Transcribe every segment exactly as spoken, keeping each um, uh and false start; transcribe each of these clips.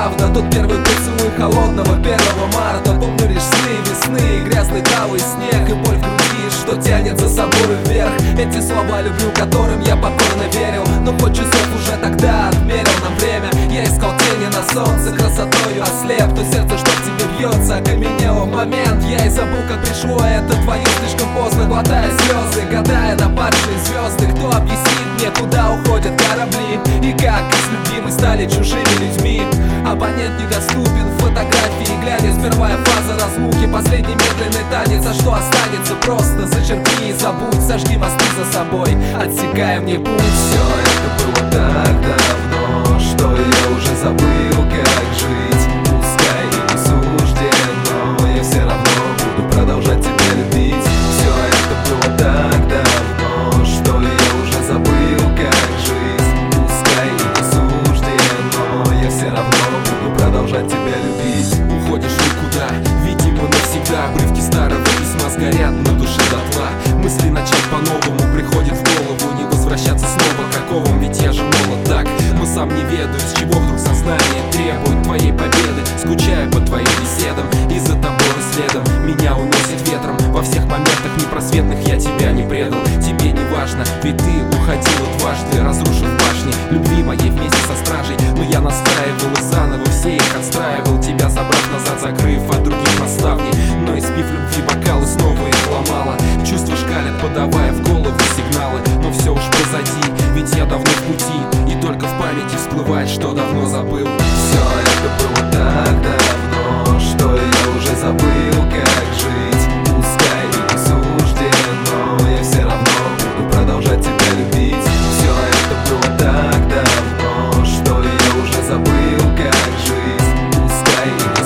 правда. Тот первый поцелуй холодного первого марта. Помню лишь сны весны, грязный талый снег и боль в груди, что тянет за собой вверх. Эти слова люблю, которым я покорно верил, но хоть часов уже тогда отмерил нам время. Я искал тени на солнце, красотою ослеп. То сердце, что в тебе бьется, окаменело в момент. Я и забыл, как пришло это твое слишком поздно, глотая слезы, гадая на падшие звезды. Кто объяснит мне, куда уходят корабли, и как из любимых стали чужими людьми? Абонент недоступен, фотографии глянец, первая фаза разлуки, последний медленный танец. А что останется? Просто зачеркни и забудь, сожги мосты за собой, отсекая мне путь. Все это было так давно, что я уже забыл, как жить. Пускай и не суждено, я все равно буду продолжать тебя любить. Все это было так давно, что я уже забыл, как жить. Пускай и не суждено, я все равно буду продолжать тебя любить. Уходишь никуда, видимо навсегда. Обрывки старого письма сгорят на душе дотла. Мысли начать по-новому приходит в голову. Не возвращаться снова к оковам, ведь я же молод так. Но сам не ведаю, с чего вдруг сознание требует твоей победы. Скучаю по твоим беседам и за тобой следом. Меня уносит ветром, во всех моментах непросветных я тебя не предал. Тебе не важно, ведь ты уходила дважды, разрушив башни любви моей вместе со стражей. Но я настраивал и заново все их отстраивал, тебя забрав назад, закрыв от других на ставни. Но испив любви бокалы, снова их ломала. Чувства шкалят, подавая в голову сигналы. Но все уж позади, ведь я давно в пути, и только в памяти всплывает, что давно забыл. Все это было так давно, что я уже забыл, как жить. Пускай и не суждено, я все равно буду продолжать тебя любить. Все это было так давно, что я уже забыл, как жить. Пускай и не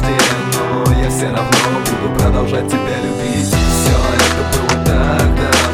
суждено, я все равно буду продолжать тебя любить. Все это было так давно,